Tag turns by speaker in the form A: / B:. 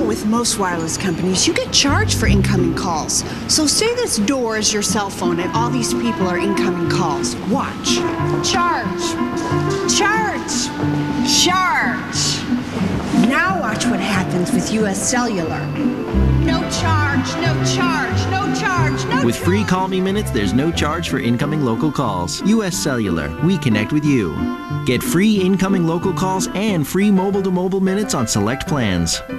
A: with most wireless companies, you get charged for incoming calls. So say this door is your cell phone and all these people are incoming calls. Watch. Charge. Charge. Charge. Now watch what happens with US Cellular. No charge, no charge, no charge, no
B: With free Call Me minutes, there's no charge for incoming local calls. US Cellular, we connect with you. Get free incoming local calls and free mobile-to-mobile minutes on select plans.